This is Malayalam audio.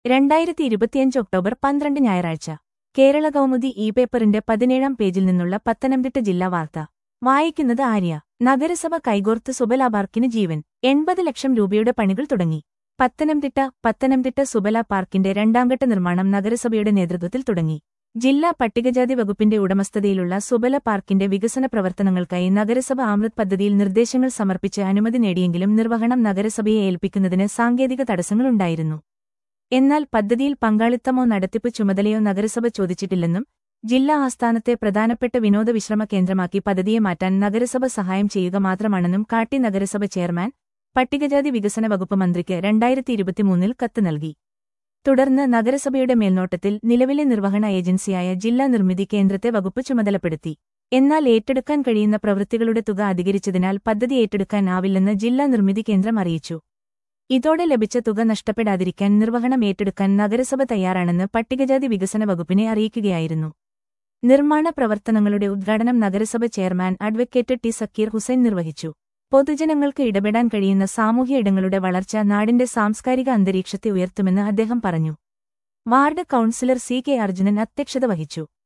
2025 ഒക്ടോബർ 12 ഞായറാഴ്ച കേരള കൗമുദി പേപ്പറിന്റെ 17-ാം പേജിൽ നിന്നുള്ള പത്തനംതിട്ട ജില്ലാ വാർത്ത വായിക്കുന്നത് ആര്യ. നഗരസഭ കൈകോർത്ത് സുബല പാർക്കിന് ജീവൻ. 80 ലക്ഷം രൂപയുടെ പണികൾ തുടങ്ങി. പത്തനംതിട്ട സുബല പാർക്കിന്റെ രണ്ടാംഘട്ട നിർമ്മാണം നഗരസഭയുടെ നേതൃത്വത്തിൽ തുടങ്ങി. ജില്ലാ പട്ടികജാതി വകുപ്പിന്റെ ഉടമസ്ഥതയിലുള്ള സുബല പാർക്കിന്റെ വികസന പ്രവർത്തനങ്ങൾക്കായി നഗരസഭ അമൃത് പദ്ധതിയിൽ നിർദ്ദേശങ്ങൾ സമർപ്പിച്ച് അനുമതി നേടിയെങ്കിലും നിർവഹണം നഗരസഭയെ ഏൽപ്പിക്കുന്നതിന് സാങ്കേതിക തടസ്സങ്ങളുണ്ടായിരുന്നു. എന്നാൽ പദ്ധതിയിൽ പങ്കാളിത്തമോ നടത്തിപ്പ് ചുമതലയോ നഗരസഭ ചോദിച്ചിട്ടില്ലെന്നും ജില്ലാ ആസ്ഥാനത്തെ പ്രധാനപ്പെട്ട വിനോദ വിശ്രമ കേന്ദ്രമാക്കി പദ്ധതിയെ മാറ്റാൻ നഗരസഭ സഹായം ചെയ്യുക മാത്രമാണെന്നും കാട്ടി നഗരസഭ ചെയർമാൻ പട്ടികജാതി വികസന വകുപ്പ് മന്ത്രിക്ക് 2023 കത്ത് നൽകി. തുടർന്ന് നഗരസഭയുടെ മേൽനോട്ടത്തിൽ നിലവിലെ നിർവഹണ ഏജൻസിയായ ജില്ലാ നിർമ്മിതി കേന്ദ്രത്തെ വകുപ്പ് ചുമതലപ്പെടുത്തി. എന്നാൽ ഏറ്റെടുക്കാൻ കഴിയുന്ന പ്രവൃത്തികളുടെ തുക അധികരിച്ചതിനാൽ പദ്ധതി ഏറ്റെടുക്കാനാവില്ലെന്ന് ജില്ലാ നിർമ്മിതി കേന്ദ്രം അറിയിച്ചു. ഇതോടെ ലഭിച്ച തുക നഷ്ടപ്പെടാതിരിക്കാൻ നിർവഹണം ഏറ്റെടുക്കാൻ നഗരസഭ തയ്യാറാണെന്ന് പട്ടികജാതി വികസന വകുപ്പിനെ അറിയിക്കുകയായിരുന്നു. നിർമ്മാണ പ്രവർത്തനങ്ങളുടെ ഉദ്ഘാടനം നഗരസഭ chairman advocate T Zakir Hussain നിർവഹിച്ചു. പൊതുജനങ്ങൾക്ക് ഇടപെടാൻ കഴിയുന്ന സാമൂഹ്യ ഇടങ്ങളുടെ വളർച്ച നാടിന്റെ സാംസ്കാരിക അന്തരീക്ഷത്തെ ഉയർത്തുമെന്ന് അദ്ദേഹം പറഞ്ഞു. Ward councillor C K Arjunan അധ്യക്ഷത വഹിച്ചു.